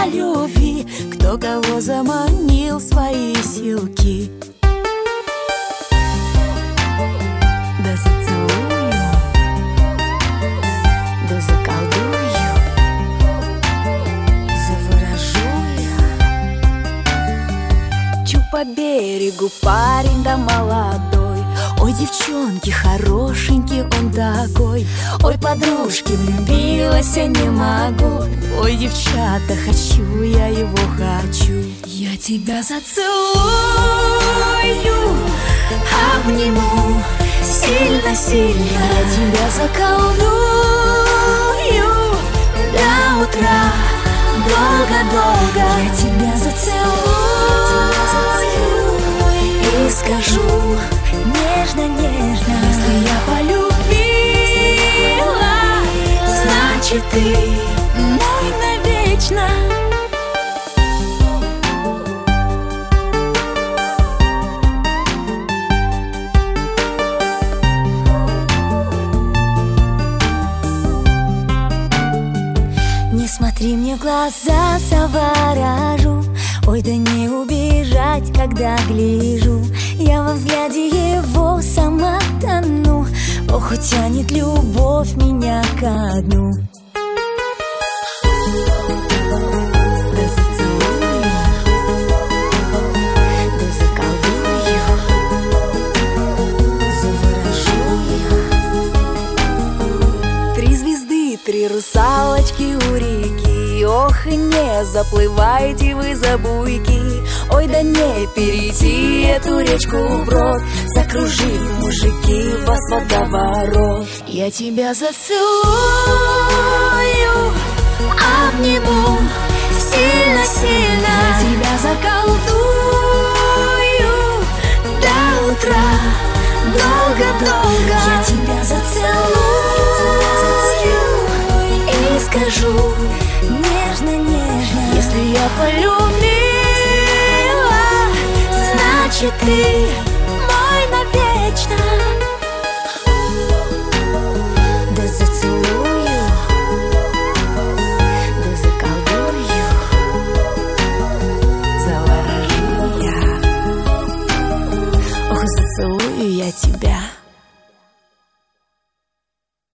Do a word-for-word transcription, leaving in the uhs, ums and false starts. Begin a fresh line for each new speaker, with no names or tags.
о любви, кто кого заманил в свои силки. Да зацелую, да заколдую, заворожу я. Чу по берегу парень да молодой. Ой, девчонки, хорошенький он такой. Ой, подружки, влюбилась я не могу. Ой, девчата, хочу, я его хочу. Я тебя зацелую, обниму сильно-сильно. Я тебя заколдую до утра, долго-долго. Я тебя зацелую и скажу нежно-нежно: если я полюбила, значит ты мой навечно. Не смотри мне в глаза, заворожу. Ой, да не убежать, когда гляжу. Я во взгляде его сама тону. Ох, утянет любовь меня ко дну. Да зацелую, да заколдую, заворожу я. Три звезды, три русалочки у реки. Ох, и не заплывайте вы за буйки. Ой, да не перейти эту речку вброд. Закружив, мужики, вас водоворот. Я тебя зацелую, обниму сильно-сильно. Я тебя заколдую до утра, долго-долго. Я тебя зацелую и скажу нежно-нежно: если я полюбила, значит ты